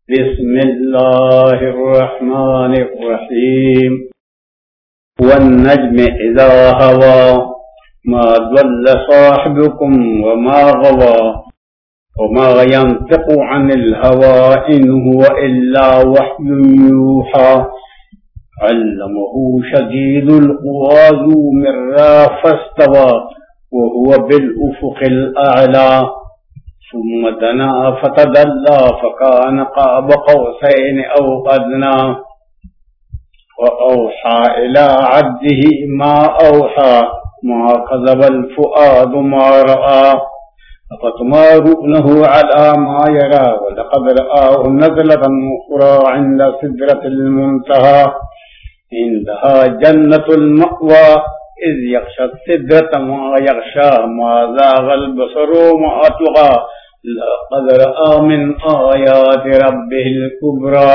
बिस्मिल्लाहिर्रहमानिर्रहीम। वन्नज्मि इज़ा हवा मा ज़ल्ल साहिबुकुम वमा गवा वमा यंतिक़ु अनिल हवा इन हुवा इल्ला वह्युन यूहा। अल्लमहु शदीदुल क़ुवा ज़ू मिर्रा फस्तवा वहुवा बिल उफ़ुक़िल अअला। सुम्मा दना फ़तदल्ला फ़कान क़ाब क़ौसैन औ अदना। वअौहा इला अब्दिही मा औहा मा कज़बल फ़ुआदु मा रआ। अफ़तुमारूनहु अला मा यरा वलक़द रआहु नज़लतन उख़रा इंद सिदरतिल मुंतहा। इंदहा जन्नतुल मअवा इज़ यग़शा सिदरत मा यग़शा मा ज़ाग़ल बसरु मा तग़ा। लक़द रआ मिन आयाति रब्बिहिल कुबरा।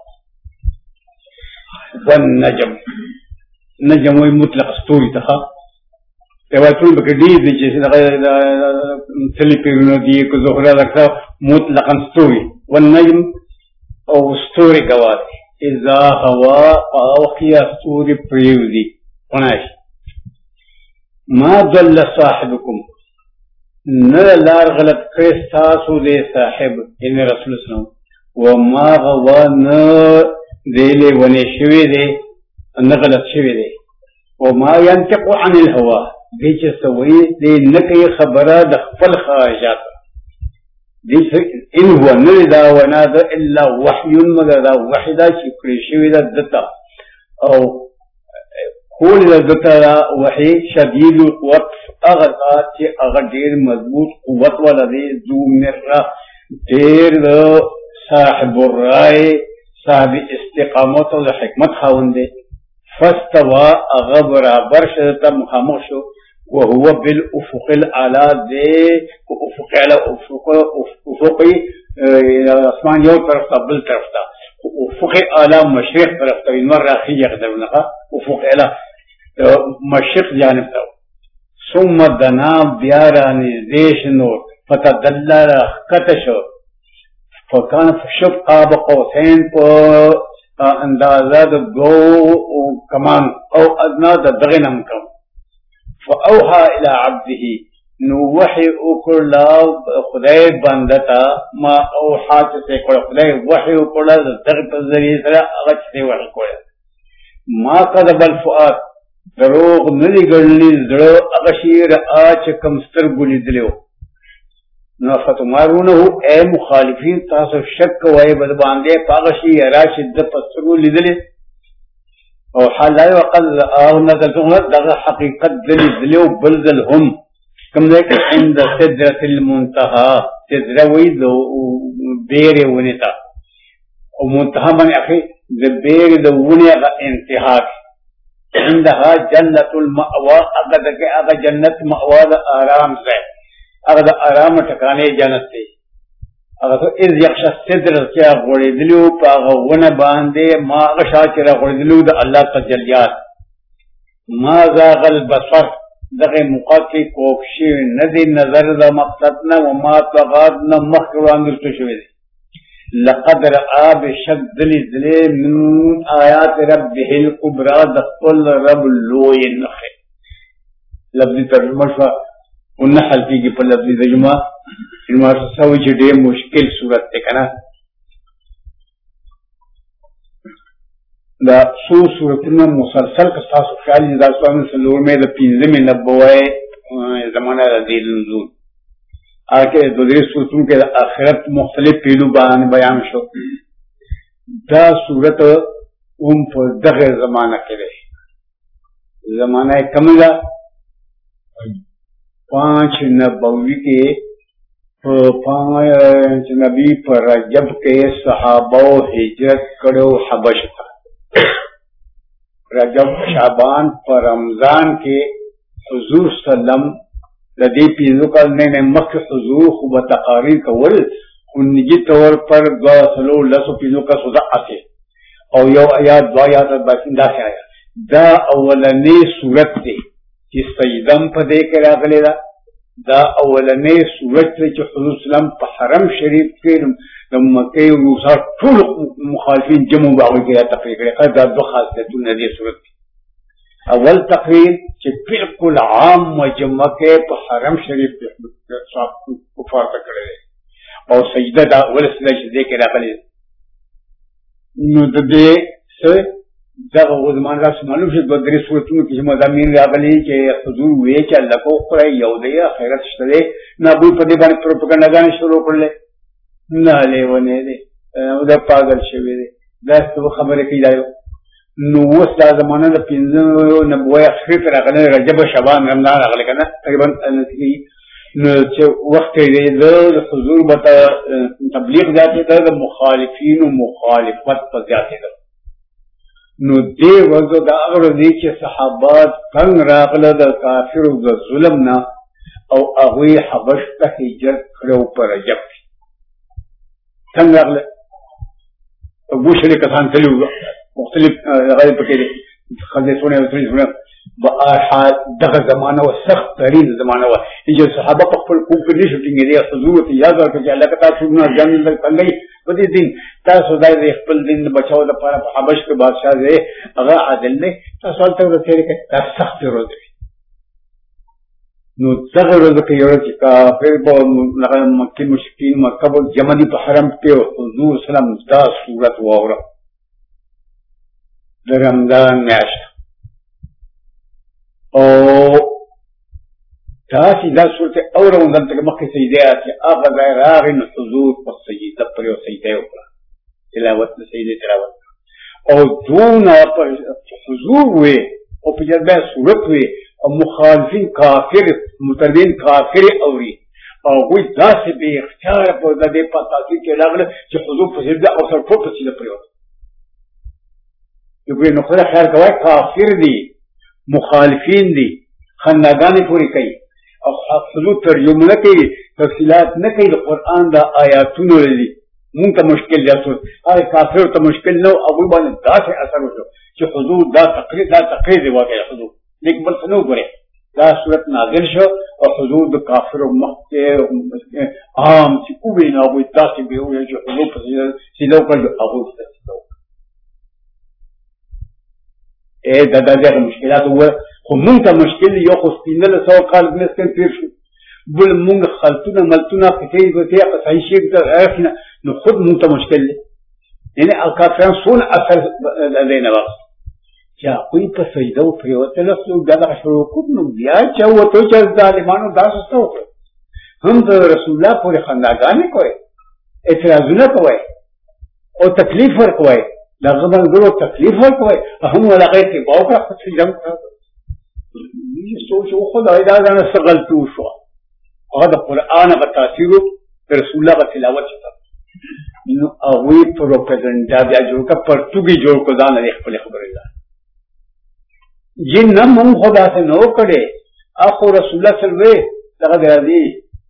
वन्नजम नजम वही मुतलक स्टोरी था। रिवायतों में कड़ी जैसे फिलिपिनो दी को ज़ोहरा रखा मुतलकन स्टोरी। वन्नजम और स्टोरी गवाती इज़ा हवा आवकिया स्टोरी प्रेवदी पनाश। मा ज़ल्ल साहिबुकुम न लार गलत क्रिस्ता सुदे साहिब इन रसूल सल्लम व मा गवा न देले वने शिवे दे न गलत शिवे दे व मा यंतिक़ु अनिल हवा बीच सवई दे न कई खबरा द खपल ख्वाहिशात बीच इन हुआ न दा वना द इल्ला वह्युन मगर दा वहिदा शिक्री शिवे दा दता और खोल दता वही शदीद वक़्त अगता के अगदीर मजबूत कुव्वत वाला दे जू मिर्रा देर साहिब राय साहिब इस्तिकामत और हिकमत खाउंदे। फस्तवा अगब बराबर शदता मुखामोशो वहुवा बिल उफ़ुक़िल आला दे उफ़ुक़ी आसमान यो तरफ था बिल तरफ था उफ़ुक़ आला मशरिक़ तरफ था। इन मर्रा खी यक़दर नखा उफ़ुक़ आला मशरिक़ जानिब था। सुम्मा दना ब्यारानी देश नोर फ़तदल्ला कतशो फ़कान फ़शुब क़ाब क़ौसैन पर अंदाज़ा दो कमान औ अदना दगनम कम। फ़अौहा इला अब्दिही नु वही उकुला खुदाई बंदता मा औहा चते कोड़ा खुदाई वही उकुला दग तज़रिए सरा अगच से वही कोड़ा मा कज़बल फ़ुआद दरोग नदी गढ़ली जड़ो अगशीर आच कमस्तर गुली दिलो। नफ़तुमारूनहु ए मुखालिफीन तासो शक वाए बदबांदे पागशी अरा शिद्दत पस्तरू लिदले और हालाय वक़द रआहु नज़लतुन दग हकीकत दिली दिलो बलदल हम कम देख इंद सिदरतिल मुंतहा सिदरा वही दो बेरे वनेता और मुंतहा बने अखी बेरे दो वने का इंतहा। इंदहा जन्नतुल मअवा अगद के अग जन्नत मअवा आराम से अगद आराम ठिकाने जन्नत थे। अगर तो इज़ यग़शा सिदरत क्या गोड़े दिलू पाग वन बांधे मा अगशा चरा गोड़े दिलू द अल्लाह तजल्लियात। मा ज़ाग़ल बसर दगे मुक़ाकी कोक्शी नदी नजर द मक़सद न व मा तग़ाद न मखवान दुष्टुशवे। लक़द रआ बेशक दिली दिले मिन आयात रब्बिहिल कुबरा दक़ल रब लोए नखे। लफ्ज़ी तर्जुमा शवा उन्ना हल्की की पर लफ्ज़ी तर्जुमा इनमार सवी जड़े मुश्किल सूरत थे कना दा सू सूरत में मुसलसल कस्ता सुख्याली दास्तान सलूर में द पीज़े में नब्बोए ज़माना रज़ील नज़ूल आके दूसरे सूरतों के आखिरत मुख्तलिफ पहलू बयान शो दा सूरत उम पर दगे ज़माना के रहे ज़माना कमला 5 नबवी के 5 नबी पर रजब के सहाबा हिजरत करो हबश था। रजब शाबान पर रमजान के हुजूर सल्लम लदी पीजो का ने मक्के हुजूर खूब तकारीर कवल उन्निजी तौर पर सलो लसो पीजो का सुदा आते और यो आयात 2 आयात बासिंदा से आया दा अवलनी सूरत थे जिस सईदम पदे के रागलेदा دا اولنې صورت چې حضور سلام په حرم شریف کې د مکې او روسا ټول مخالفین جمع باغوي کې تقریر کړي. دا دوه خاصیتونه دي صورت. اول تقریر چې بالکل عام مجمع کې په حرم شریف کې صاحب کفار کړي او سجده دا اول سجده چې دې کې راغلي. نو د دې څه دغه غوځمان راس معلوم شي د درې صورتونو کې مضامین راغلي چې حضور وی چې الله کو خدای یو دی خیرت شته دی نه ابو په دې باندې پروپاګاندا شروع کړل نه لیونه دی او دا پاگل شوی دی دا څه خبره کوي. نو اوس دا زمانه د 15 نبوي اخر تر راغله رجب شعبان رمضان راغله کنه تقریبا نو چې وخت دی د حضور بتا تبلیغ ذاتي د مخالفین او مخالفت په ذاتي ده. نو دی وځو دا هغه دي چې صحابات څنګه راغله د کافر او د ظلم نه او هغه حبش ته هجرت کړو پر رجب څنګه راغله ابو شریک کسان تلو مختلف غیر پکې خلصونه او تريزونه بحال دغه زمانه او سخت ترين زمانه و چې صحابه په خپل کوم کې نشو ټینګېدي حضور ته یاد ورکړي چې الله تعالی څنګه ځان دې څنګه په دې دین تاسو دای خپل دین بچاو لپاره په حبش کې بادشاہ دی هغه عادل دی تاسو ته ورته کې تاسو سخت ورځ نو دغه ورځ کې یو چې کافر په مکه مشکین مکه په جمعي په حرم کې حضور سلام دا صورت وره د رمضان میاشت او تاسې دا صورت اوره دلته مخکې سجده چې هغه ځای راغی نو حضور په سجده پر یو سجده وکړه تلاوت د سجدې تلاوت او دونه حضور وې او په جذبه صورت وې او مخالفین کافر متردین کافر اوري او وې داسې به اختیار په دې پتا کې راغله چې حضور په سجده او سر په سجده پر یو یو نو خدای خیر کوي کافر دي مخالفین دي خنداګانې پوری کوي او حضور ترجمه نه کوي تفصیلات نه کوي د قران د آیاتونو لري مونږ ته مشکل جاتو هغه کافر ته مشکل نو او باندې داسې اثر وشو چې حضور دا تقریر دی واقعي حضور لیکن بل څه نو غره دا صورت نازل شو او حضور د کافر مخکې عام چې کوی نه وي تاسو به وي چې حضور په سیلو کړو ابو اے دا دغه مشکلات هو خو مونږ ته مشکل یو خو سپینل سو کال مسکن تیر شو بل مونږ خلطونه ملتونه پکې وته صحیح شي ته اخنا نو خود مونږ ته مشکل دی یعنی الکافران سون اثر لدينا وقت چې کوئی په سجده او پریوته له دغه شروع کوو بیا چې وته چې ظالمانو داسې څه هم د رسول الله پورې خنداګانې کوي اعتراضونه کوي او تکلیف ورکوي دغه باندې تکلیف ورکوي هم ولا غیر کې باوکه څه جنگ دې سوچ او خدای دا نه سغلتو شو هغه د قران په تاثیر رسول الله په تلاوت شته نو هغه پروپاګاندا بیا جوړ کا پرتګي جوړ کو ځان نه خپل خبره ده جن نم خدا سے نو کړي اخو رسول الله صلی الله علیه وسلم دغه دی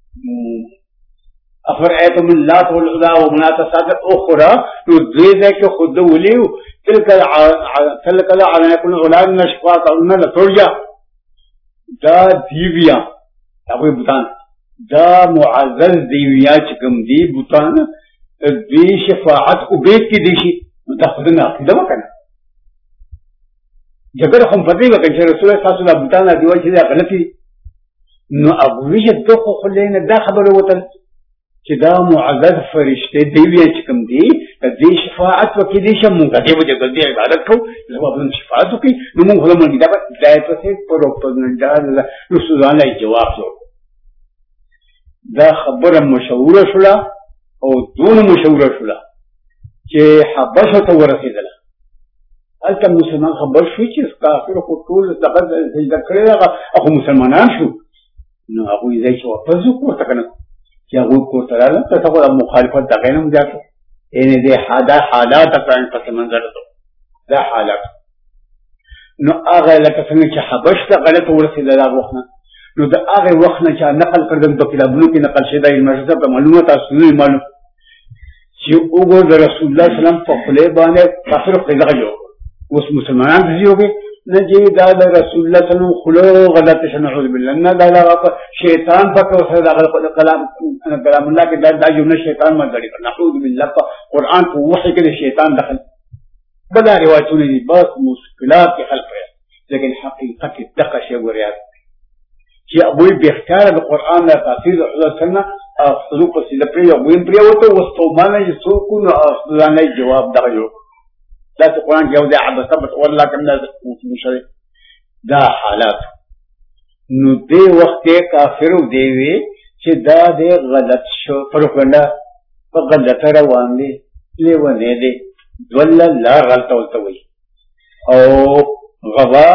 افرأيتم اللات والعزى ومناة الثالثة أخرى يدريك خد وليو تلك على يكون غلام نشفاق أولنا لترجع دا ديويا أقول بطان دا معزز ديويا چکم دي بطان دي شفاعت عبید کی دیشی دا خودنا عقیدہ وکنا جگر خم فتری وکن چه رسول اللہ صلی اللہ علیہ وسلم بطان دیوال چیزا غلطی نو ابویش دو خلین دا خبر وطن چې دا معزز فرشته دیوی چې کوم دی د دې شفاعت وکړي دې شم موږ دې وجه د دې عبادت کوو زما په شفاعت وکړي نو موږ هم دا په دایته څخه پروپاګاندا رسول الله جواب ورکړ دا خبره مشهوره شوه او دون مشهوره شوه چې حبشه ته ورسېدله هلته مسلمان خبر شو چې کافر خو ټول دغه سجده کړې هغه مسلمانان شو نو هغه یې چې واپس وکړه کنه چې هغه کو تراله ته هغه مخالفت دغه نه مجاته ان دې حالات قرآن په منظر ده دا حالات نو هغه لکه څنګه چې حبش ته غلط ورسېده دا وخت نو دا هغه وخت نه چې نقل کړل په کتابونو کې نقل شوی دی مرزه په معلومات تاسو نه معلوم چې وګور د رسول الله سلام په خله باندې کافر قضا جوړ اوس مسلمانان دې جوړي نجي دا رسول الله صلى الله عليه وسلم خلو غلط نعوذ بالله نه دا شیطان پک وسره دا کلام الله کې دا جمله شیطان ما غړي نعوذ بالله قرآن په وحي کې شیطان دخل بلا روایتونه دي بس مشکلات کې حل کړي لیکن حقیقت دغه شی وریا چې ابوي بختار د قرآن له تفسیر الله سنه او خلق سي د پری او وین پری وته واستومانه چې څوک نو ځانې جواب دغه یو دا قرآن جواب عبث والله كنا مشرك دا حالات نو دې وخت کافر دی وی چې دا دې غلط شو پروپاګاندا په غلط روان دي لیونه دي ول لا غلط ولته وي او غوا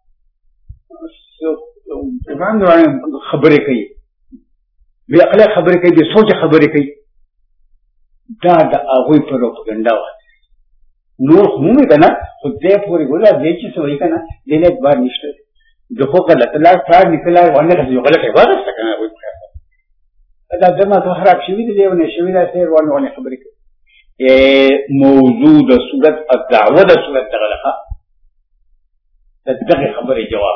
خبرې کوي بیا خپل خبرې کوي د سوچ خبرې کوي دا د هغه پروپاګاندا نور مومي کنه خدای پوری ګولا دې چې سوې کنه دې له بار نشته د خو غلط لا کار نکلا ونه یو غلط عبادت څنګه وي دا دمه ته خراب شي دې ونه شي دا سیر ونه خبرې کوي موضوع د صورت الدعوه د صورت دغه دغه خبرې جواب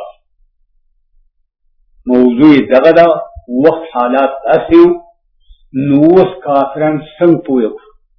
موضوع دغه دا وخت حالات اسیو نوس کافرن څنګه پویو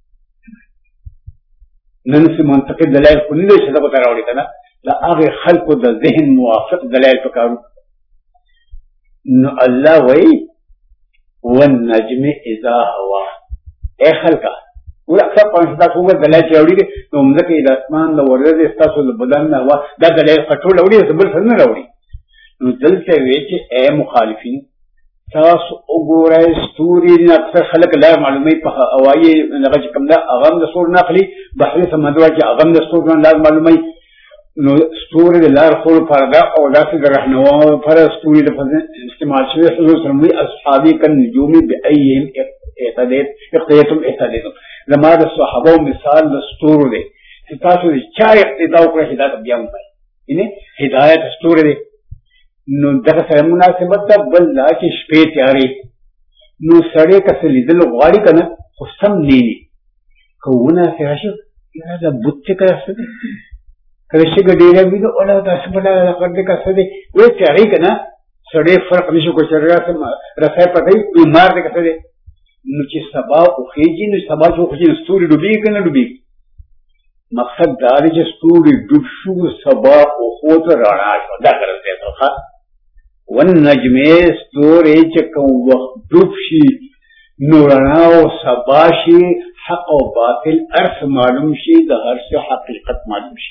نن سي منطقي دلایل کو نه شي دا په راوړي کنه لا هغه خلقو د ذهن موافق دلایل پکارو نو الله وای والنجم اذا هوا اے خلقا ور اکثر پنځه تاسو دلایل راوړي نو موږ کې د اسمان د ورځې تاسو د بدن نه هوا دا دلایل خټول راوړي بل څه نه راوړي نو دلته وی چې اے مخالفین تاسو وګورئ ستوري نه اکثر خلک لا معلومي په اوایي هغه کوم دا اغم د سور نقلي بحث سمندري چې اغم د سور نه لازم معلومي نو ستوري د لار خور پردا او داسې د رهنوا پر ستوري د استعمال شوی حضور سمي اصحابي کن نجوم بايهم اقتديتم لما د صحابه مثال د ستورو دي چې تاسو یې چا اقتدا وکړه هدایت بیا وایي یعنی هدایت ستوري دي نو دغه سره مناسبت ده بل لا چې شپې تیارې نو سړی کس لیدل غواړي کنه خو سم نینی کوونه سره شو دا بوت کې څه دي کله چې ګډیره وي نو ولا تاسو بل لا کړه کس دي وې تیارې کنه سړی فرق نشو کوي چې راځي پته یې مار دې کس دي نو چې سبا او خېجی نو سبا چې خېجی ستوري ډوبي کنه ډوبي مقصد دا دی چې ستوري ډوب شو سبا او خو ته راڼا شو دا کرځي ته والنجم ستوري چې کوم وخت ډوب شي نورنا او سبا شي حق او باطل ارث معلوم شي د هر څه حقیقت معلوم شي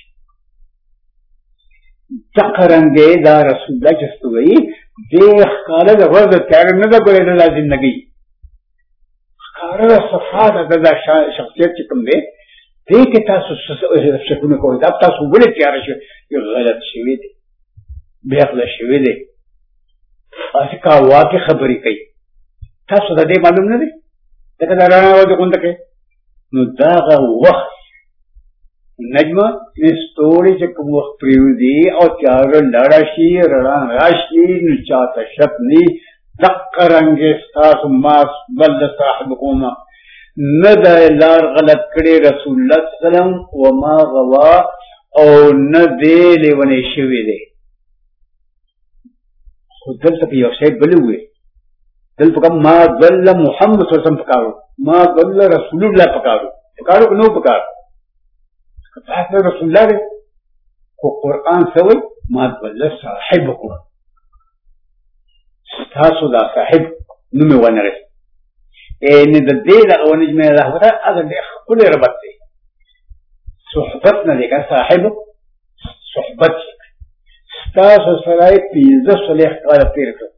ذکرانګه دا رسول الله چې ستوي د خاله د ورځ تیار نه د ګورې د زندګي خاله صفات د شخصیت چې کوم دی دې کې تاسو شکونه کوئ دا تاسو ولې تیار شئ یو غلط شوی دی بیا غلط شوی دی اسی کا واقع خبرې کوي تاسو د دې معلوم نه دی دا رانا و د کومه کې نو دا وخت نجم ستوري چې کوم وخت پریوزي او تیار لړا شي راشي نو چاته شک ني ذکرانګ تاسو ما بل صاحبكم نه د لار غلط کړي رسول الله صلی الله علیه وسلم وما غوا او نه دی لیونه شوی دی دلته یو شی بل وي دلته ما ضل محمد صلی الله علیه وسلم پکارو ما ضل رسول الله پکارو نو پکارو تاسو رسول الله کو قران سوي ما ضل صاحبكم تاسو دا صاحب نو مې ونره ان د دې د اونجمه الله تعالی هغه د خپل ربط دی صحبتنا دې کا صاحب صحبت تاسو سره 15 صلیح کال تیر کړ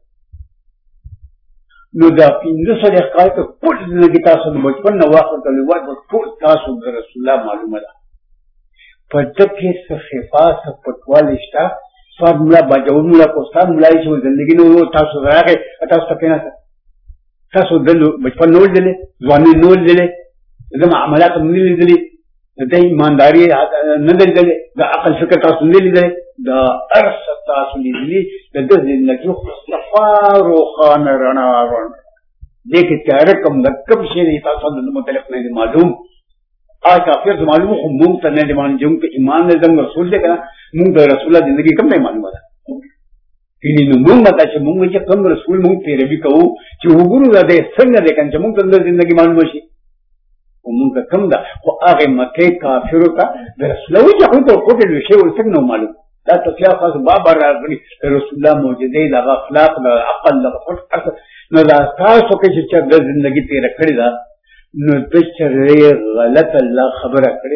نو دا 15 صلیح کال ته ټول زندگی تاسو د بچپن نو واخر کولو وای ټول تاسو د رسول الله معلومه ده په دغه صفات پټوال شتا فارمولا باجومولا کوستان ملای شو زندگی نو تاسو راغی تاسو ته نه تاسو دلو بچپن نو دلې ځواني نو دلې زما عملات نو دلې د ایمانداري نه دلې د عقل فکر تاسو نه دلې د ارث تاسو دلې د دې نجو صفارو خان رڼا دې کې تیار کوم د کب شي تاسو د متعلق نه معلوم आ काफिर से मालूम हो मुंह तने दे मान जम के ईमान ने जंग रसूल दे कना मुंह दे रसूल जिंदगी कम नहीं मालूम है इनी नु मुंह मता छ मुंह जे कम रसूल मुंह तेरे भी कहू जो गुरु दे संग दे कन मुंह तंदर जिंदगी मालूम है मुंह का कम दा वो आगे मथे काफिर का रसूल जे हो तो कोटे विषय और तक न मालूम दा तो क्या खास बाबा रसूल मौजूदे दा अखलाक दा अकल दा फट न दा खास के छ जिंदगी तेरे खड़ी दा नो बेचारे गलत अल्लाह खबर करे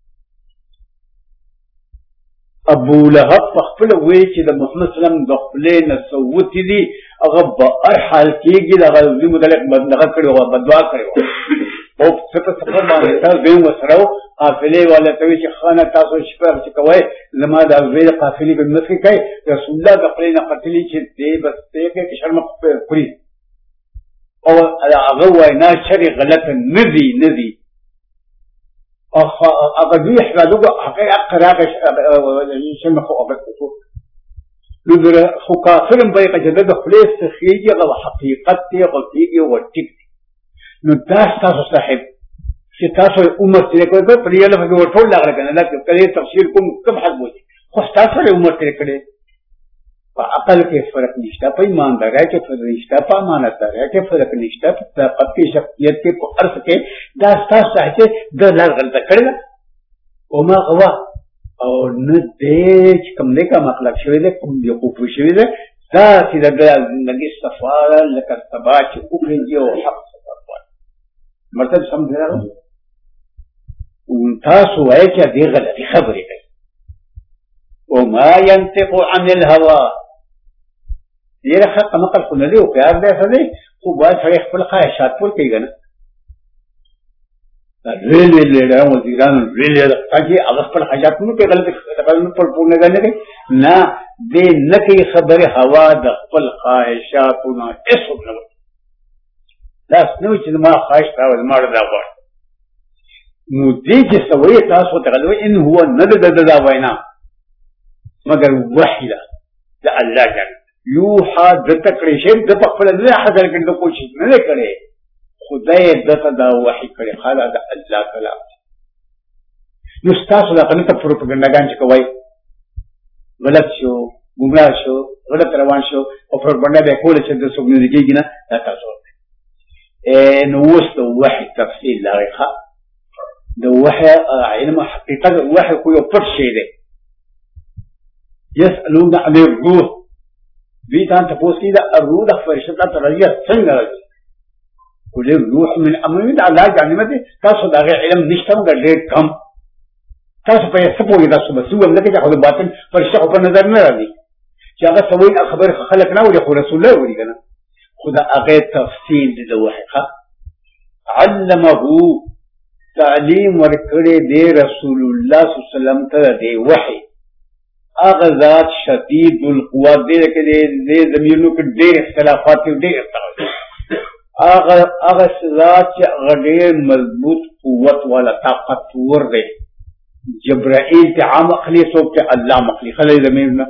अबू लहब पखपल हुए कि द मोहम्मद सल्लम दखले न सवती दी अगर हर हाल कीगी द गलती मुतलक बदनगा करे होगा बदवा करे होगा और सफर माने था वे वसराओ काफिले वाले तभी कि खाना तासो शिफा कवाए नमाज अवेल काफिले को नफी कहे रसूलुल्लाह दखले न कतली छे दे बस के शर्म पूरी और अगवा ना शरी गलत नदी अगर भी हरादो को आके अकरा के शर्म को अगर को लुदर फकाफर बय का जद खलेस खीजी अगर हकीकत ते और तीगी और टिक नु दास्ता साहिब सितासो उम्र से कोई प्रियल वो थोड़ लग रहा है ना करे तफसीर को कब हक बोली खुस्तासो उम्र से करे अकल के फर्क निष्ठा पर ईमानदार है कि फर्क निष्ठा पर मानदार है कि फर्क निष्ठा ताकत की शक्तियत के अर्थ के दास्ता चाहते दलाल गलत करेगा ओमा गवा और न देश कमले का मतलब शरीर कम बेवकूफ शरीर दा सीधा दलाल जिंदगी सफारा लकर तबाच उखरियो हक सफर मतलब समझ रहा हूं उनका सुवाए क्या दे गलती खबर है ओमा यंतिकु अनिल हवा ये रखा कमकल सुनली हो प्यार दे सदे खूब बात खड़े खपल ख्वाहिशात पुर कई गना रेल ले रहा हूं वजीरान रेल ताकि अगस पर ख्वाहिशात में के गलत तकल पर पूर्ण करने के ना दे न की खबर हवा द खपल ख्वाहिशात ना इस हुक्म दास नो चिनमा ख्वाहिश था मार दा वर मुद्दे के सवय तास हो तकल इन हुआ नद ददा वैना मगर वही दा अल्लाह जाने यूहा दतकड़े शेख दपक फल अल्लाह हदर के तो कोशिश न करे खुदाए दत दा वही करे खाला दा अल्लाह कलाम नुस्तास दा कने त प्रोपेगेंडा गांच कवाई गलत शो गुमराह शो गलत रवान शो और प्रोपेगेंडा बे कोले से दसो जिंदगी गिना ता सो ए नोस्त वही तफसील लाइखा द वही علم حقيقه वही कोई ऊपर शे दे يسألون عن الروح بيتان تفوز كده الروح فرشتها ترجع سنجر كل الروح من أمر الله جانبه تاسو داغه علم نشتم غډیر کم تاسو په سپو کې تاسو مسوم لکه چې خو باطن فرشته په نظر نه راځي چې هغه سوي خبر خلق نه ولي خو رسول الله ولي کنه خدا هغه تفصیل د وحقه علمه تعلیم ورکړي دی رسول الله صلی الله علیه وسلم ته دی وحی اغذات شدید القوا دے کے دے زمینوں کے ډېر اختلافات ډېر اغذات غډېر مضبوط قوت والا طاقتور دے جبرائیل ته عام اخلی سو کے الله مخلی خلی زمین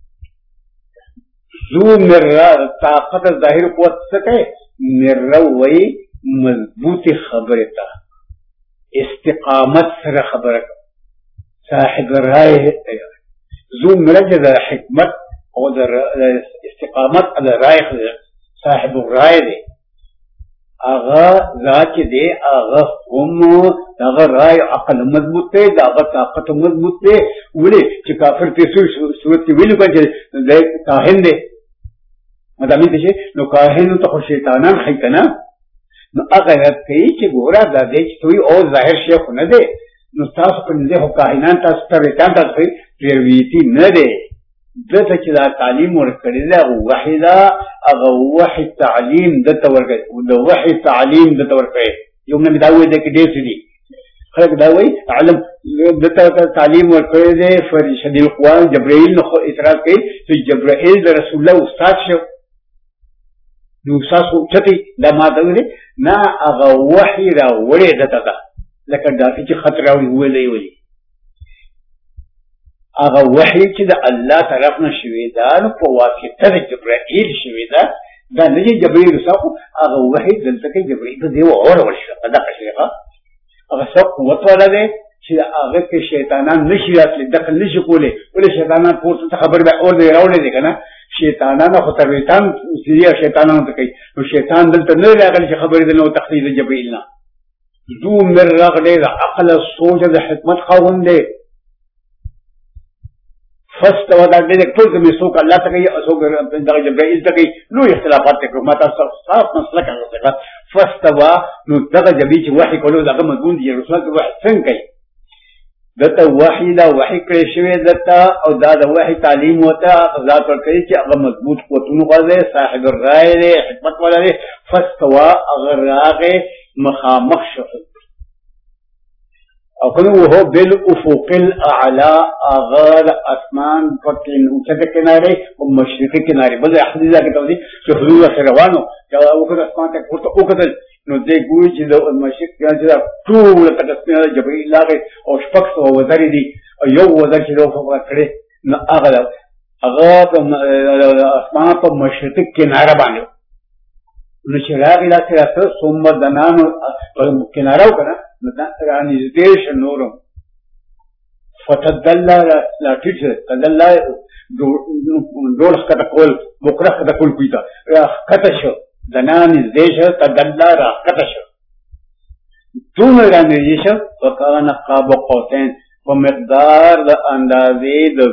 ذو مرا طاقت ظاهر قوت سکے مرا وی مضبوط خبرتا استقامت سره خبره صاحب رائے ذو مرجد حکمت او در استقامت على رائے صاحب الرائے دے آغا ذات دے آغا هم آغا رائے عقل مضبوط دے آغا طاقت مضبوط دے ولی چی کافر تیسو صورت کی ویلو کنچے دے کاہن دے مدامی دیشے نو کاہنو تا خو شیطانان خیطنا نو آغا رد کئی چی گورا دا دے چی توی او ظاہر شیخ نہ دے نو تاسو په دې هو کاهنان تاسو ته ریټان تاسو پریویتی نه دی دته چې دا تعلیم ورکړی دا وحی دا هغه وحی تعلیم دته ورکړي دا وحی تعلیم دته ورکړي یو نه داوي دې کې ډېر دي خلک دا وایي علم دته تعلیم ورکړي دی فرشتي القوا جبرائیل نو اعتراض کوي چې جبرائیل د رسول الله استاد شو نو تاسو چتي دا ما ته نه هغه وحی را وړي دته لکه دافي چې خطر راوي ویلې وي هغه وحي چې د الله طرف نه شوی دا نو په واسطه د جبرائیل شوی دا دا نه جبرائیل وساکو هغه وحي دلته کې جبرائیل ته دی او ورشي دا شيخه هغه څه قوت ولا دی چې هغه کې شیطانان نشي راتلی دخل نشي کولی ولې شیطانان پورته خبر به اور دی راولې دي کنه شیطانان خو ترویتان سریه شیطانان ته کوي نو شیطان دلته نه راغلی چې خبرې د نو تخلیل جبرئیل نه دو مر رغلی د عقل سوچ د حکمت خاوند دی فاستوى دا دې ټول کې څوک الله ته کوي څوک د جبرئیل ته کوي نو اختلافات کوي ماته صاف مسلک هغه فاستوى نو دغه جبرئیل چې وحی کولو دغه مضمون دی رسول الله وحی څنګه کوي دته وحی دا وحی کړی شوی دته او دا د وحی تعلیم وته ذات ورکړي چې هغه مضبوط قوتونه غواړي صاحب الرای دی حکمت والا دی فاستوى اگر هغه مخامخ شو او کنه وهو بالافق الاعلى اغار اسمان فكين اوچته کناره او مشرقي کناره بل حدیثه کې ته دي چې حضور روانو چې وکړه اسمان ته ورته وکړل نو دې ګوي چې د مشرق کې ټول تکسنه جبرئیل لاغه او شپږ سو وزري دي یو وزر چې لو فقره کړي نو هغه اسمان په مشرقي کناره باندې نو چې راغی لا سره ثم دنانو کناره وکړه نو دا رانی دیش نورم فتدلل لا تیجه تدلل دول خطا کول بکره خطا کول کویتا خطا شو دنان دیش تدلل را خطا شو دون رانی دیش وکان قاب قوتین و مقدار دا اندازه دا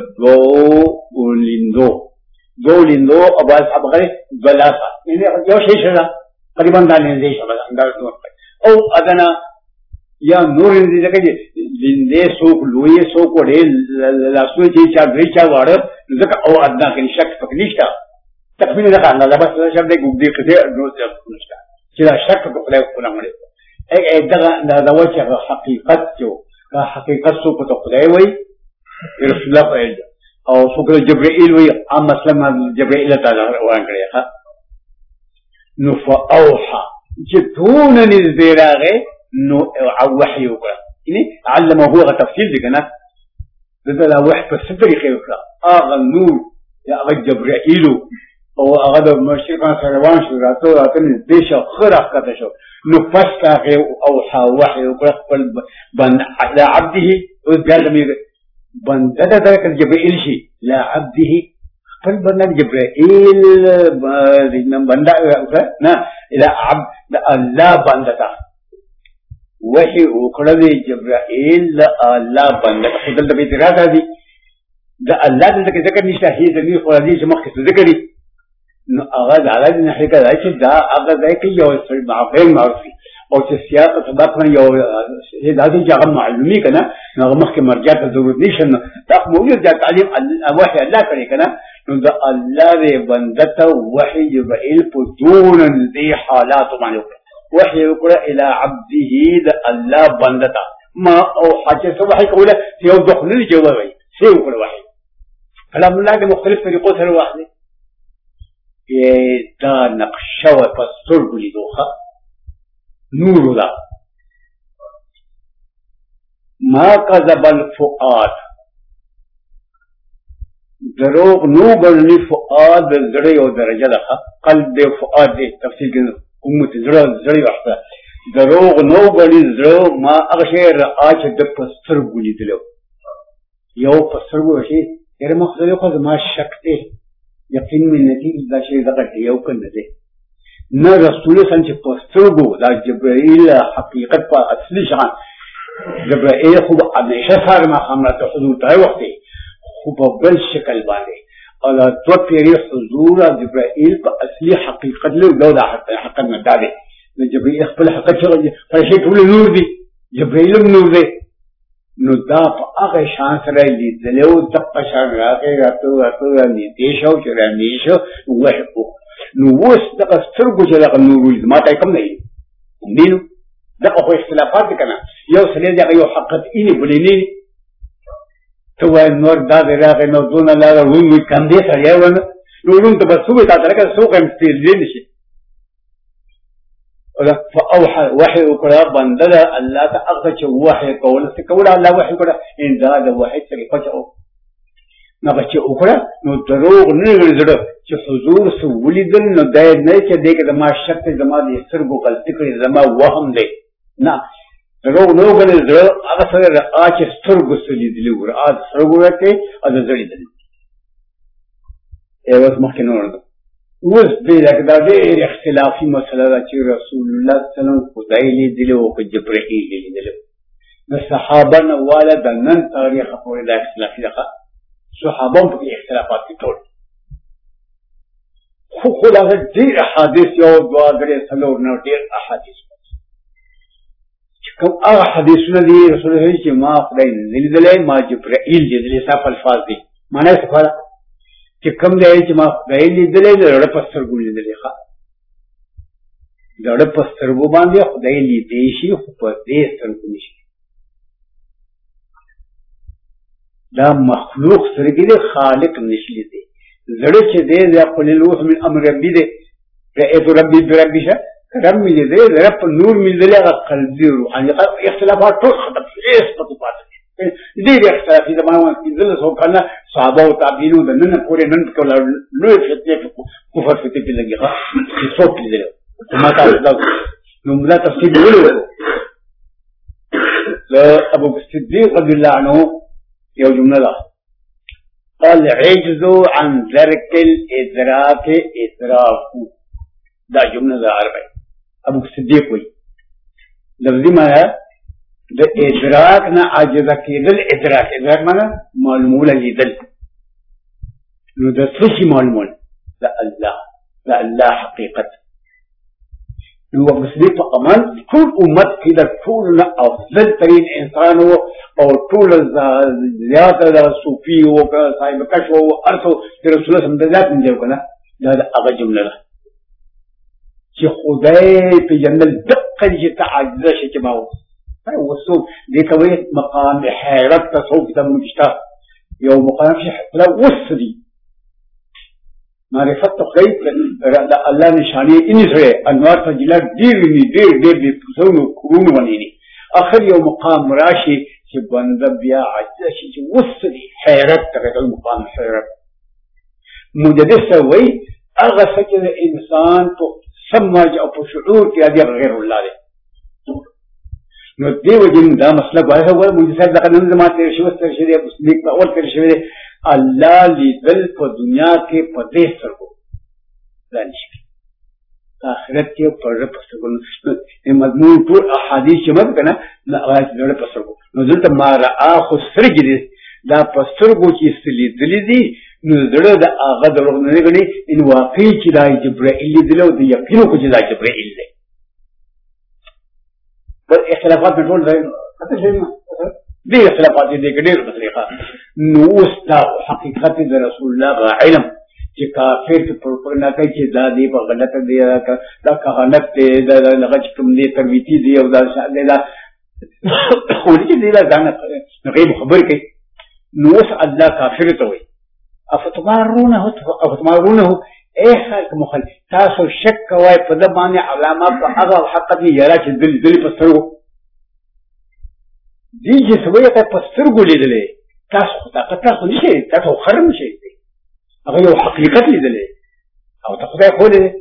دو لیندو اباز ابغری بلاسا یو شیش را قریبا دانی دیش انداز دو او ادنا یا نور دې ځکه چې لندې څوک لوی څوک وړې لاسو چې چا غړي چا واړه ځکه او ادنا کې شک پکې نشته تخمین نه کړه دا بس شب دې ګوګدي کړي نو څه نشته چې دا شک په خپل کونه مړي دا وجه حقیقت جو دا حقیقت څوک ته خدای وای رسول الله وایي او څوک جبرئیل وایي عام مسلمان جبرئیل تعالی روان کړی ها نو فاوحى چې دون نذ راغه نو وحي وکړه یعنی علمه هو تفصیل دي کنه دغه وحي په څه طریقې وکړه هغه نور یا هغه جبرائیل او هغه د مشرقان سره روان شو راته دې شو خره کته شو نو پس هغه او وحي وکړه خپل بند على عبده او ځلمي بنده د جبرائیل شي لا عبده خپل بند جبرائیل بنده نه الى عبد الله بنده وحي وکړه جبرائیل الله بنده خدای د بیت راځي دي د الله د ذکر نشته هي د نی خو دې چې مخکې ذکرې نو هغه د علاج نه حقیقت دی چې دا هغه ځای کې یو څه معقول معرفي او چې سیاق سبق نه یو دا چې هغه معلومي کنه نو هغه مخکې مرجع ته ضرورت نشته دا موجود د تعلیم وحي الله کوي کنه نو د الله د بنده ته وحي جبرائیل په دون دې حالات باندې وحي وکړه الى عبده د الله بندتا ما او حاجه وحي کوله یو دخل جوابي سی وکړه وحي کلام الله د مختلف طریقو سره واخلي دا نقشه و پستر بلی دوخه نور دا ما کذب الفؤاد دروغ نو بلنی فؤاد زړه یو درجه ده قلب فؤاد تفصیل کې امت زړه وخته دروغ نو بلی زړه ما هغه شی راځي د پستر بلی دلو یو پستر وشي هر مخزه خو ما شک ته یقین من نتیجه دا شی دغه یو کنه ده نه رسول الله چې پسترګو دا جبرائیل حقیقت په اصلي شان جبرائیل خو همیشه سره ما خامره حضور ته وخت خو په بل شکل باندې او تو پیری حضور جبرائیل په اصلي حقیقت له دا حقیقت نه ده جبرائیل خپل حقیقت پر شي ټول نور دي جبرائیل نور دی نو دا په هغه شان سره لیدلو د پښان راته نږدې شو چې رانې شو وحبو نو وس دغه سترګو چې دغه نور ما ته کوم نه دي دغه خو اختلافات کنه یو سړي دغه یو حقیقت اینی بلینی ته وای نور دا راغی نو دون لا روم کم دي سړی ونه نو روم ته بسوي تا درکه سوق هم تیل شي فاوحى وحي وکړه بنده الله ته هغه چې وحي کول الله وحي کړه ان دا د وحي طریقه چو نو چې وکړه نو دروغ نه ورزړه چې حضور سو ولیدل نو دای نه چې دغه ما شک ته زما د سترګو غلطی کړی زما وهم دی نه دغه نو غل زړه هغه سره اچ سترګو سلی دی ور اځ سترګو ته اځ زړی دی اوس مخکې نور ده اوس دې لکه دا ډېر اختلافي مسله ده چې رسول الله صلی الله علیه وسلم خدای لیدلی او که جبرائیل لیدلی د صحابه نه والا د نن تاریخ پورې دا اختلافي ده صحابه په اختلافات کې ټول خو دا ډېر احادیث یو دوه درې څلور نه ډېر احادیث کوم هغه حدیثونه دي رسول الله چې ما خدای لیدلی ما جبرائیل لیدلی صاحب الفاظ دي معنی څه فارق چې کوم دی چې ما خدای لیدلی زړه په سترګو لیدلی ښه زړه په سترګو باندې خدای لیدی شي خو په دې سترګو نشي دا مخلوق سترګې دی خالق نشي لیدی زړه چې دی دا قل الروح من امر ربي دی رأيت ربي بربي شه رب مې دی زړه په نور مې لیدلی هغه قلبي روحاني اختلافات ټول ختم هېڅ پکې پاتې ډېر اختلافي زمانه کې دل څو کله صحابه او تابعین د نن پورې نن کوله لوی فتنه کفر فتنه کې لګي چې څوک لیدل ما تاسو دا نو موږ تفصیل ویلو لا ابو الصديق رضي الله عنه یو جمله ده قال عجز عن درك الادراك ادراك دا جمله ده عربی ابو الصديق وی لفظي معنی د ادراک نه عاجز کېدل ادراک معنی معلومول لیدل نو د څه شي معلومول د الله حقیقت نو ابو صدیق په عمل ټول امت کې د ټول نه افضل ترین انسان او ټول زیاته د صوفي او صاحب کشف او ارثو د رسول الله صلی الله علیه وسلم کنه دا هغه جمله ده چې خدای په جنت دقه چې تعجز شي چې ما وصوف دي كوي مقام حيرت تصوف كتاب مجتاه يوم مقام شيء لا وصدي معرفت تقريب الله نشاني اني سره انوار تجلال دير بسون كرون ونيني اخر يوم مقام راشي چې بنده بیا عجز شي چې وصدي حيرت تقريب مقام حيرت مجدد سوي اغه سكن انسان تو سمج او شعور کې غير الله دي نو دیو جن دا مسله غواړي هو موږ صاحب دا نن زما تیر شو ستر شری په لیک په اول تیر شوی الله لیدل په دنیا کې په دې سره دا نشي آخرت کې پر پسګون مضمون ټول احادیث چې مګ کنه لا راځي ډېر پسګو نو دلته ما را اخو سرګی دا پسرګو چې استلی دلی دي نو زړه د هغه درو نه غني ان واقعي چې دا جبرائیل دی له د یقینو کو چې دا جبرائیل دی اختلافات په ټول ځای کته شي دي اختلافات دي ګډیر په طریقه نو استا حقیقت د رسول الله علم چې کافر پر نه کوي چې دا دی په غلطه دی دا کهانت دی دا لږ کوم دی ترویتی دی او دا شاده دا خو دې دی لا ځان غیب خبر کوي نو اس الله کافر ته وي افتمارونه اے خلق مخل تاسو شک کوي په د باندې علامات په هغه حقیقت یې چې دل په سترګو دي چې سوي ته په سترګو لیدلې تاسو تاسو نشي تاسو خرم شي هغه یو حقیقت لیدلې او ته خدای خو دې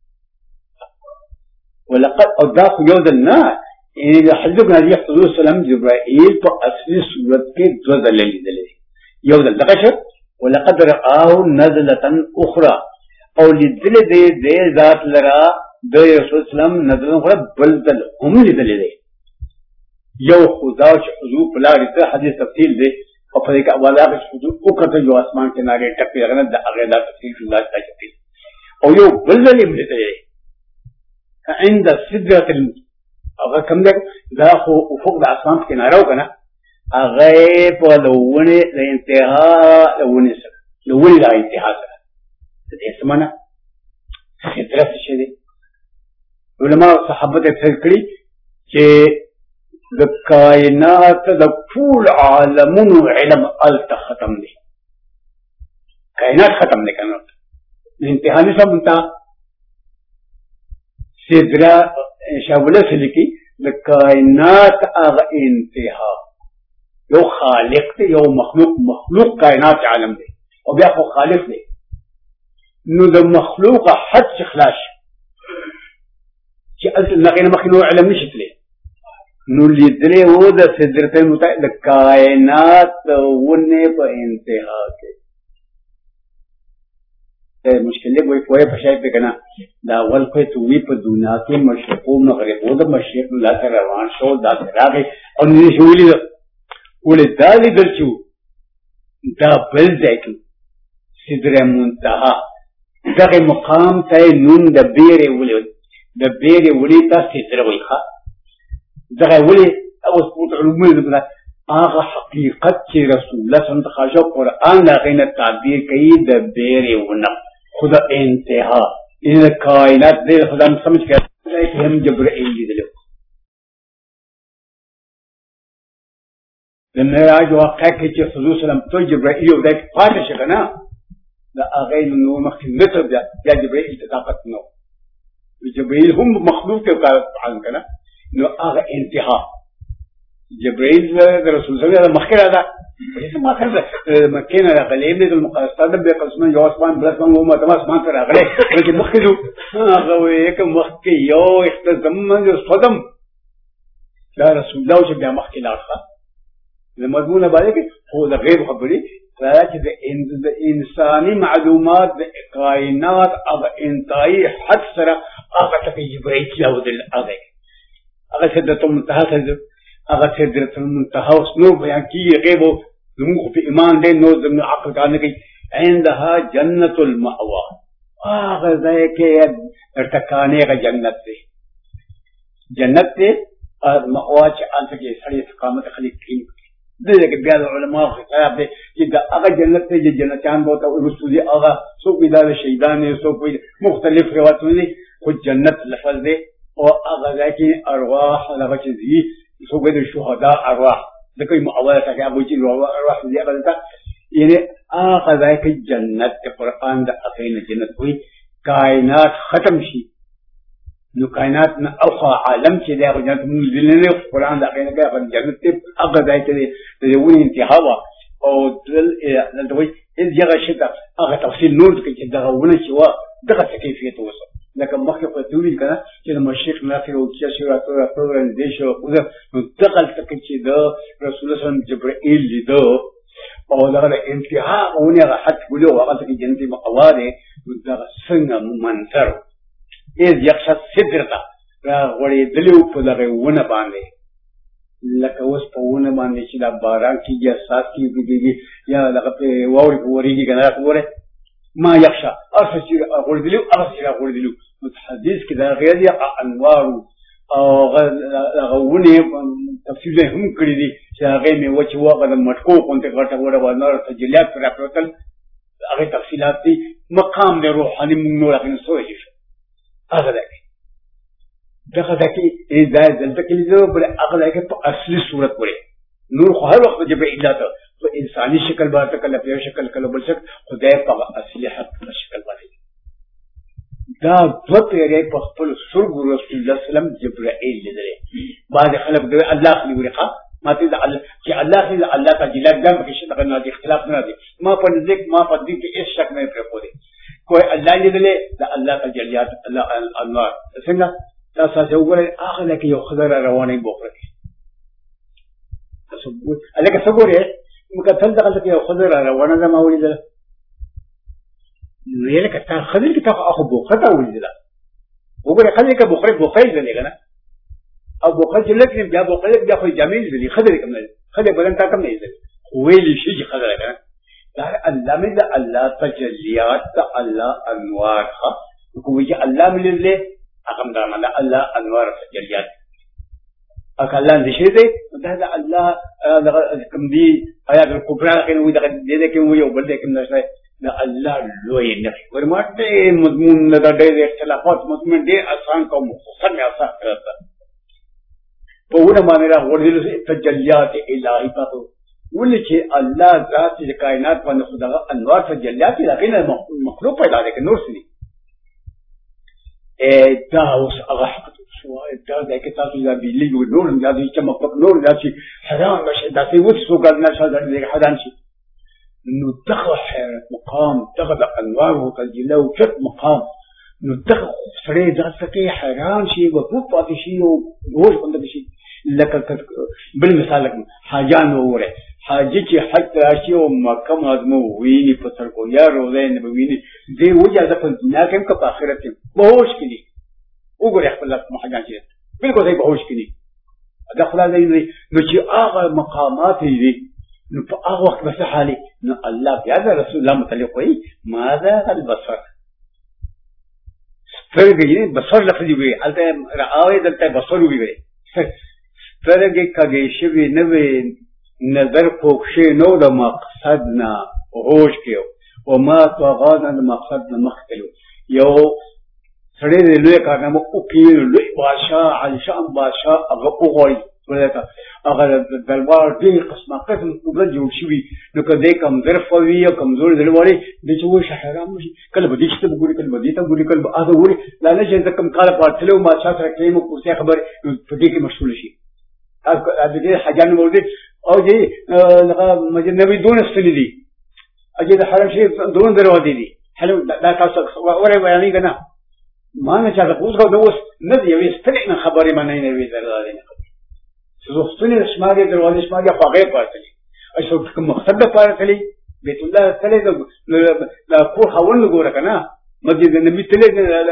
ولقد اضاف يودنا ان حدثنا نبي صلى الله عليه وسلم جبرائيل په اصلي صورت کې دوه ځله لیدلې یو ځل دغه ولقد رآه نزلة اخرى او لیدل دې ذات لرا د رسول سلام نظر خو بلدل هم لیدل دې یو خدا چې حضور په لارې ته حدیث تفصیل دې او په دې کې اوله حضور او کته جو اسمان کې ناګه ټکي غنه د هغه د تفصیل الله تعالی او یو بلدل لیدل دې عند سدرة هغه کوم دی دا خو افق د اسمان کې نارو کنه هغه په لونه د انتها لونه سره لونه د انتها سره دې سمانه خطرت شي دي علماء صحابه ته کړي چې د کائنات د ټول عالمونو علم ختم دي کائنات ختم دي کنه انتها نشم انت سدرا شاوله سلکی د کائنات هغه انتها یو خالق دی یو مخلوق کائنات عالم دی او بیا خو خالق دی نو د مخلوق حد خلاص چې انت نغینه مخنوع علم نشتلی نو لیدلې و د سدرت المنتهى د کائنات ونه په انتها کې مشکلې وای په پښای په کنه دا اول خو ته وی په دنیا کې مشرقو مغربو د مشرق لا تر روان شو دا راغی او نه شولې ولې دا لیدل شو دا بل ځای کې سدرت المنتهى دغه مقام ته نون د بیره ولې د بیره ولې تاسو سدرت وای ښه دغه ولې او سپورت علومي ده هغه حقیقت چې رسول الله صلی الله علیه وسلم قرآن دا غینه تعبیر کوي د بیره ونه خدا انتها ان کائنات دې خدا سمجھ کړه چې هم جبرائیل لیدل د معراج واقع کې چې حضور صلی الله علیه وسلم ته جبرائیل او د پاتې شګنه دا هغه نو مخکې نتر بیا جبرائیل ته طاقت نو جبرائیل هم مخلوق کې کار کنه نو هغه انتها جبرائیل د رسول الله صلی الله علیه وسلم مخکې راځه ما خبره مکینه غلیم دې المقدسات به قسمه یو اسمان بل اسمان وو ماته اسمان سره غلې چې مخکې هغه یک مخکې یو اختزم من صدم دا رسول الله چې بیا مخکې لاړه د مضمون باندې کې هو د غیب خبري راځي د انساني معلومات د کائنات او انتهایی حد سره هغه ته جبرائیل له دل هغه سدرت المنتهى هغه سدرت المنتهى نو بیان کیږي غیب زموږ په ایمان دې نو زموږ عقل کار نه کوي عندها جنت المأوى هغه ځای کې ارتکانه غ جنت دی جنت دی او مأوى چې انت کې سړی استقامت خلیق کړي دغه کې بیا علماء خطاب دي چې دا هغه جنت ته چې جنتیان بوته رسول دي هغه څوک ویل شهیدان څوک مختلف روایتونه دي خو جنت لفظ دی او هغه ځای کې ارواح هغه چې دي څوک د شهدا ارواح د کوم اول څخه ابو جی ارواح دي هغه ته یعنی هغه ځای کې جنت قرآن د اخرین جنت وي کائنات ختم شي نو کائنات نه اوخه عالم چې د جنت مونږ قرآن د اخرین کې جنت هغه ځای کې د یو انتها او دلته اذ یغشت هغه تفصیل نور کې دغه ونه چې وا دغه کیفیت وسه لکه مخکې په دوی کنه چې د مشرق نافر او چې راته دې شو نو دغه تک چې د رسول الله صلی الله علیه وسلم جبرائیل لیدو او دغه انتها اونې هغه حد ګلو هغه کې جنتي مقواده دغه څنګه منظر اذ یخشى سدرته را غړې دلیو په دغه ونه باندې لکه اوس په ونه باندې چې دا باران کېږي اساس کېږي یا دغه په واوري ورېږي کنه وره ما يخشى أرسل أقول دلو أرسل أقول دلو متحدث كذا غير يقع أنوار أو غوني تفسيرهم كذي شاغين وجه واقع المشكوك وانت قرأت ورا والنار تجليات في رابطة أغير تفصيلات دي مقام لروحاني من نور أخي نسوي شيء هذا ذاك إذا ذلك اللي ذو بل أغلى ذاك أصل الصورة بره نور خير وقت جبرائيل ذاته تو انسانی شکل باندې کله په شکل کله بل شکل خدای په اصلي حق شکل باندې دا دوه پیری په خپل سرګ رسول الله صلی الله علیه وسلم جبرائیل لیدل بعض خلک دوی الله خلی ورقه ماته چې الله خلی الله تعالی دغه کې شته نه دي اختلاف نه دي ما په ذکر ما په دې کې هیڅ شک نه پرې کوي کوئی الله لیدل دا الله تجلیات الله انوار څنګه تاسو وګورئ هغه لکه یو خضر رواني بوخره ثبوت الکه صبره مکتل دغه یو خضر روانه ده ما ولیدل نو یې لکه تا خضر کې تا اخو بوخره ولیدل وګوره خضر کې بوخره ځلې کنه او بوخره چې لکه بیا بوخره بیا خو جامې ځلې خضر کوم نه خضر بلن تا کوم نه ځلې ویلې شي چې خضر کنه دا الله مې ده الله تجلیات الله انوار کوم چې الله مې له هغه دا الله انوار تجلیات اکلان دي شي دي دا الله کوم دي آیات الکبرى کې وي دا دې کې وي او بل دې کې نشته دا الله لوی نه ورماته مضمون دا ډېر اختلافات مضمون دې آسان کوم مختصر نه آسان کړه په ونه باندې را ورېدل تجلیات الهی تاسو ولې چې الله ذات د کائنات باندې خدای انوار تجلیات الهی نه مخلوق پیدا کړي نور څه دي دا اوس هغه دا کې تاسو دا بیلې نور دا چې مخلوق نور دا چې حرام بشي دا څه وڅ وګړ نه شاده دې حدان شي نو دغه مقام دغه انوار او تجلیات شت مقام نو دغه سره دا څه حرام شي او په پاتې شي او ګوش باندې شي لکه بل مثال حاجان وره حاجی چې حج راشي او مکه معظمه ویني په سرکو یا روزه نه ویني دی وجه د په دنیا کې په آخرت کې بهوش کړي وګوره خپل حاجان چې بالکل دی بهوش کړي دا خلاص دی نو چې هغه مقامات دي نو په هغه وخت به حالي نو الله بیا د رسول الله متعلق وایي ماذا البصر سترګې بصر لفظ وي الته راوي دلته بصر وي سترګې کږې شوي نه وي نظر پوښې نو د مقصد نه هوش کېو او ما توغان د مقصد نه مخ کېو یو سړی د لوی کارنامه او کې لوی بادشاہ علي شان بادشاہ هغه وګوري ولکه هغه دربار دې قسمه قسم څنګه جوړ شي نو کله کم ظرف وي او کمزور دل وړي د چې و شهرام شي کله بدې چې وګوري کله بدې ته وګوري کله هغه وګوري لا نه چې کم کال پاتلو ما شاته راکې مو کوڅه خبر په دې کې مشغول شي هغه دې حاجان ورته او دې لکه نبی دون استلی دي اجي د حرم شي دون دروازې دي حلو دا تاسو وره بیانې کنه ما نه چا د اوسه د اوس نه دی وي ستنه نه خبرې معنی نه وي دروازې نه زه ستنه شماله دروازې شماله خو غیر پاتلې ايش کوم مقصد د پاتلې بیت الله تلې د کو هون ګوره کنه مسجد نبی تلې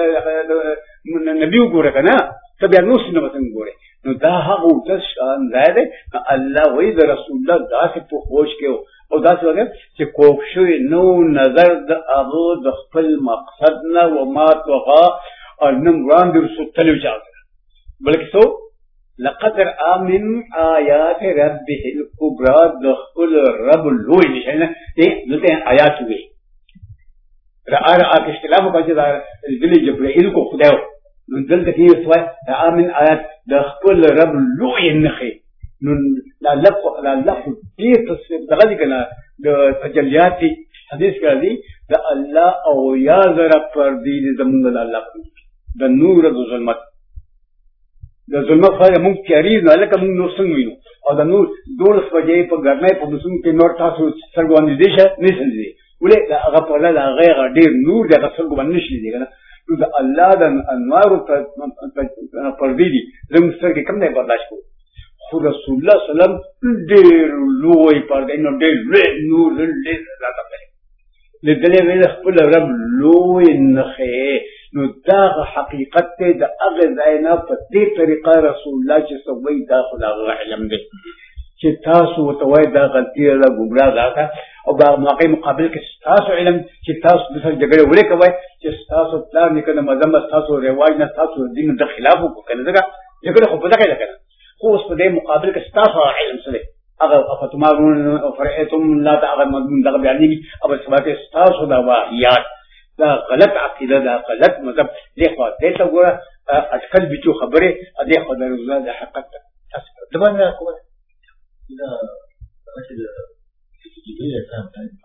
نبی ګوره کنه تبع نو سن وطن ګوره نو دا هغه د شان زاده الله وې د رسول الله داسې په خوش کې او داسې وګه چې کوښ شوی نو نظر د هغه د خپل مقصد نه و ما توغا او نن وړاندې رسول تلو چاته بلکې سو لقد امن آیات ربه الكبرى دخل رب لوی نشنه دې دته آیات وي را ا استلام کوي دا دلی جبرائیل کو خدای نو دلته کې سوای دا امن آیات د خپل رب لوی نخي نو لا لف دې تصویر دغه دي کنه د تجلیات حدیث کې دي د الله او یا زرا پر دې زمونږ د الله د نور د ظلمت د ظلمت فایده مونږ تیاری نه لکه مونږ نور څنګه وینو او د نور دولس بجې په ګرمۍ په موسم کې نور تاسو څرګندې دي شه نه سندي ولې هغه په لاله غیر ډیر نور د څنګه باندې شي دي کنه د الله د انوار پر دې دي زموږ سره کوم نه برداشت کو خو رسول الله صلی الله علیه وسلم ډیر لوی پر دې نو ډیر نور دې راځي لدلې ویل خپل رب لوی نخې نو دا حقیقت ته د هغه ځاینا په دې طریقه رسول الله چې سوي دا خدای علم دې چې تاسو وتوای دا غلطي له ګمراه ده او په موقع مقابل کې تاسو علم چې تاسو د سره جګړه ولې کوي چې تاسو پلان نکنه مذمت تاسو رواج نه تاسو دین د خلاف وکړي دا جګړه خو په دغه لګنه خو اوس په دې مقابل کې تاسو علم سره هغه فتمارون فرئتم لا تعلم من دغه بیانې او سبا کې تاسو دا واهیات دا غلط عقیده دا غلط مذهب دې خو دې ته ګوره اټکل بچو خبره دې خو د رسول د حقیقت تاسو د باندې کومه دا چې جبريل السلام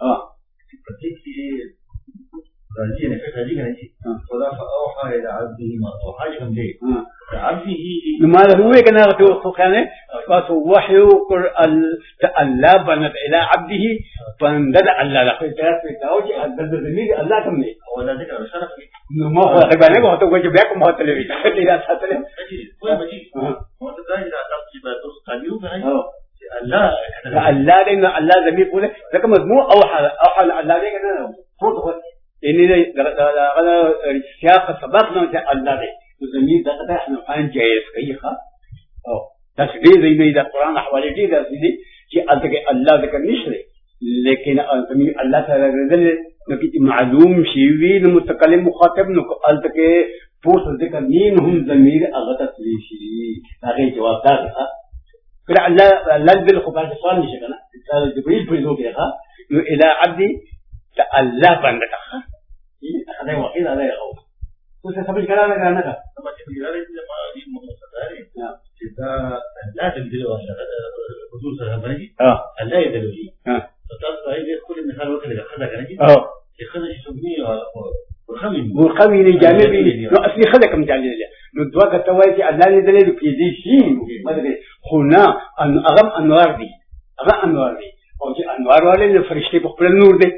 راځي نه راځي کنه چې خدا فاوحى الى عبده ما اوحى لي عبده ما هو كان خو کنه تاسو وحي قران الله بنت الى عبده فندد الله لقد تعرف توجه الدد زميل الله كم نه ولا ذكر شرف ما هو غبانه هو تو وجه بیا کوم هتلې وی دا ساتلې کوم بچي هو ته دا تاسو چې به تاسو قالو کنه الله لأن الله زميل بوله ذاك مجموع أوحى الله ليه كنا فوت إني ده سياق سبقنا الله ليه زميل ده كده إحنا فاهم جايز كيخا أو تسبيح زي ما إذا القرآن حوالي دي ده زي شيء الله ذكر نشره لكن زميل الله تعالى ذل نبي معلوم شيء المتكلم مخاطب نقول تك فوت ذكر مين هم زميل أغتت ليشي هذا جواب ده كلا لا بالخبار السؤال مش كنا جبريل بيزوج يا خا إلى عبدي الله بندك خا هذا وحيد هذا يغو وش سبب كلام هذا أنا كا ما تبي هذا لما دي مصدري إذا لا تبدي ولا خصوص هذا الله يدلولي فتصل هذه كل مثال وقت اللي خذها كنا يخذ يسميه مرخمي جانبي لو أصلي خذها كم جانبي ندوق التوازي الله يدلل في ذي شيء ما أدري هنا أغم أنوار دي أو جي أنوار والے فرشتے بخبر النور دي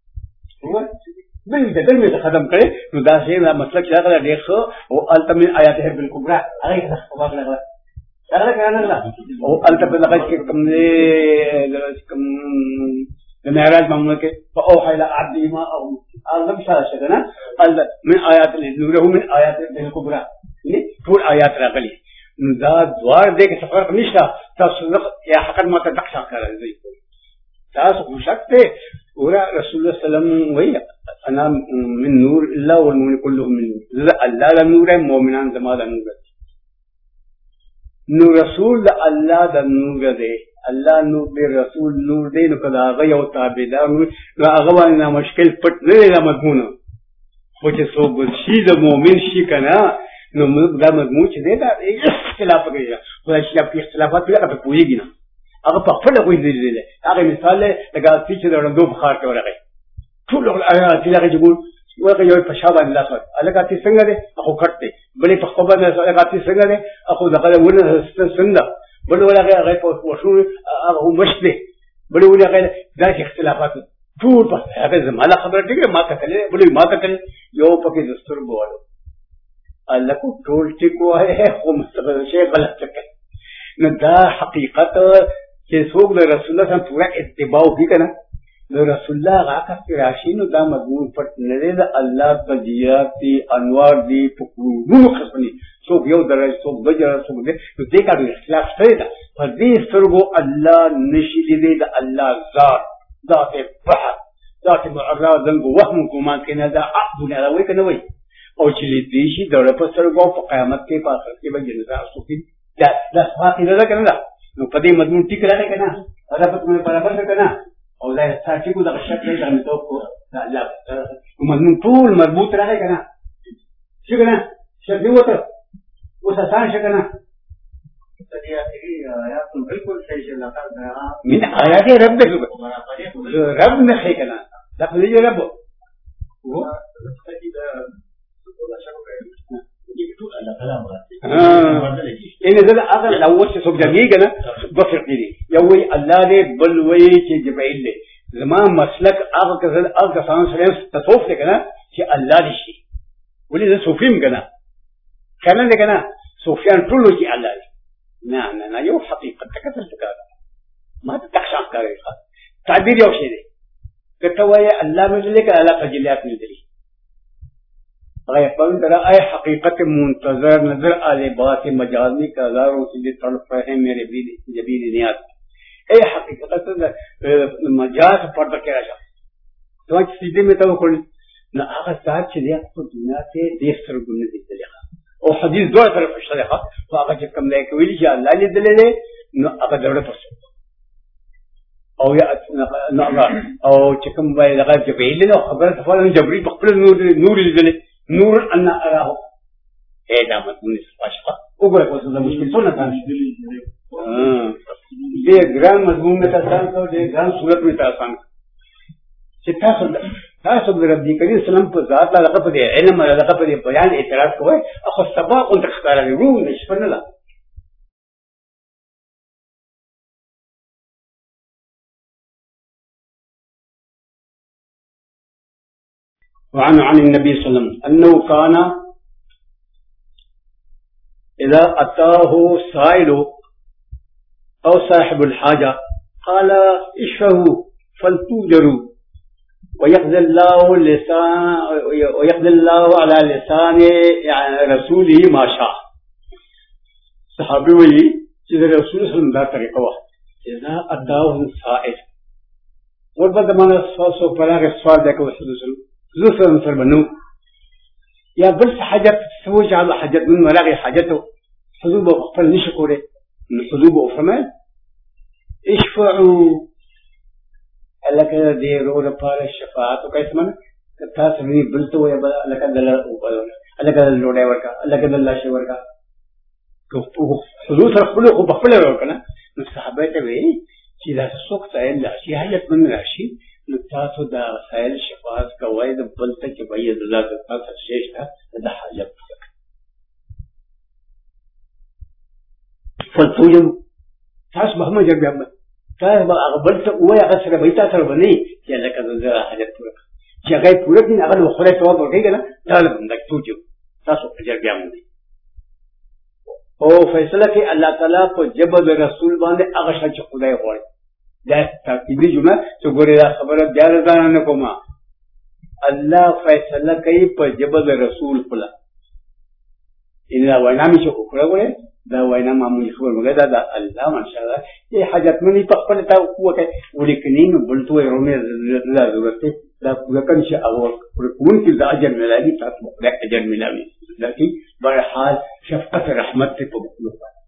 من دل میں ختم کرے نداسے مسلک چلا کر دیکھو وہ التمن آیات ہے بالکبرى اگے خبر لگا هذا كان لا وأنت بلغت كم المعراج مملكة فأوحى إلى عبدي ما هذا مش هذا شيء هذا من آيات نوره من آيات الكبرى طول آيات رغلي نزاد دوار ذيك سفر نشلا تصدق يا حقا ما تدقش كذا زي تاس وشكته ورا رسول الله صلى الله عليه وسلم وهي أنا من نور الله والمؤمن كلهم من نور الله لا نور مؤمنان زمان نور نور رسول الله ده نور ده الله نور ده رسول نور ده نقدا غيا وتابدا أغواننا مشكل فتنة لا مضمونة وجه صوب شيء ده مؤمن شيء كنا نو ده مضمون شيء ده اختلاف كذا ولا شيء في اختلافات بيلا بقولينا أغا بقفل قوي ذي أغا مثال لقى فيش ده رندو بخار كورا غي كل الآيات اللي يقول ولا يوي فشابا لا صار ألقى تسنغ ده أخو كرته بلي بخبا ده ألقى تسنغ ده أخو دخل ولا سندا بلي ولا غير وشو أخو مشبه بلي ولا غير ذاك اختلافات طول بس هذا زمان لا خبر تيجي ما كتله بلي ما كتله يو بكي دستور بوالو الله کو طول تكو ہے خو مستقبل شيء غلط تك ندا حقيقة كسوق لرسول الله سان پورا اتباع بھی کنا رسول الله غاکا فراشینو دا مضمون پټ نه ده الله تجیاتی انوار دی پکړو خصنی څوک یو درجه څوک بجره څوک دې نو دې کا اختلاف شته ده په دې سترګو الله نشي دې د الله ذات بحر ذات معرض ذنب وهم کوما کنه دا عبد نه وای کنه وای او چې دې شي د په سترګو په قیامت کې په آخرت کې به جنازه اوسې دا صفات نه ده کنه نو په دې مضمون ټیک راغی کنه رب په برابر کنه او لا تاتيكو ده الشكل ده متوقع لا ومضمون طول مربوط راهي كنا شو كنا شكل وتر وساسان شكنا آيات بالكل شيء لا من آيات رب نخي كنا لقد يجي رب هو إن هذا أغلى لو وش سب دقيقة بفرق لي يوي الله لي بلوي كجبعين لي زمان مسلك أغلى سان سلام تصوف لك أنا شيء الله لي شيء ولذا صوفيم كنا كنا لكنا صوفيان كله شيء الله لي نعم يو حقيقة تكثر تكذا ما تتخشى كاريخا تعبير يو شيء كتوايا الله مجلك على فجلات مجلي غير ترى أي حقيقة منتظر نظر على بات مجازي كذا وسيد طرف है मेरे जबील नियात أي حقيقة مجاز فرد كذا तो आज सीधे में तो कोई ना आगे साथ चलिए तो दुनिया से देश तर गुने दिखते लेगा और हदीस दो तरफ शरीहा तो आगे जब कम लेके विली जा अल्लाह ले दले ना आगे दौड़े पड़े أو يا نعم أو تكمل باي لغاية جبريل له خبر تفعل جبريل بقبل نور اللي نور أن أراه هذا مضمون الفاشقة أقول لك وصل مشكلة سنة ثانية ده جرام مضمون متأثر كده ده جرام سورة متأثر تاسو د رب کریم سلام په ذات لا لقب دي علم لا لقب دي بیان اعتراض کوي اخو سبا كنت اختار لي رو نشفنا لا عن النبي صلى الله عليه وسلم أنه كان إذا أتاه سائل أو صاحب الحاجة قال اشفوا فلتوجروا ويقضي الله على لسان رسوله ما شاء صحابي ولي إذا رسول صلى الله عليه وسلم ذات طريقة إذا أتاه سائل والبعض ما نصوص فلاغ السؤال ذاك وسلسل زوجة مثل بنو يا بس حاجة تسوي على حاجة من ملاقي حاجته حدوب وقفل نشكوره من حدوب وفرمان اشفعوا لك دير ولا بار الشفاعة وكيف من كتاس مني بلتو يا بلا لك دل لودا وركا لك دل لا شيء وركا حدوث رفلو وبفل وركنا من صحابة تبعي كذا سوق سائل لا شيء حاجة من راشي نتاسو دا وسائل شفاعت کوي د بلته کې بيد الله تعالی شیش ده حاجت فالتوجب تاسو به ما جرب يعمل تاسو به بلته ويا غسر بيتا سره بني چې لکه د حاجت پوره چې هغه پوره دین هغه خدای ثواب ورکړي کنه طالب اندک توجب تاسو جرب يعمل او فیصله کې الله تعالی په جبه د رسول باندې هغه شی چې خدای غواړي. دا تاکیدي جمله چې ګورې دا خبره بیا ځان نه کومه. الله فیصله کوي په جبه د رسول خپل. ان دا وینا مې چې وکړه وې دا وینا معمولی خبره مګر دا الله ماشاءالله یې حاجت منی په خپل تا وکړه ولیکنې نو بلته رومه لا ضرورت دا لکه چې هغه کوم چې د اجر ملایي تاسو د اجر ملایي لکه بهر حال شفقت رحمت په مخلوق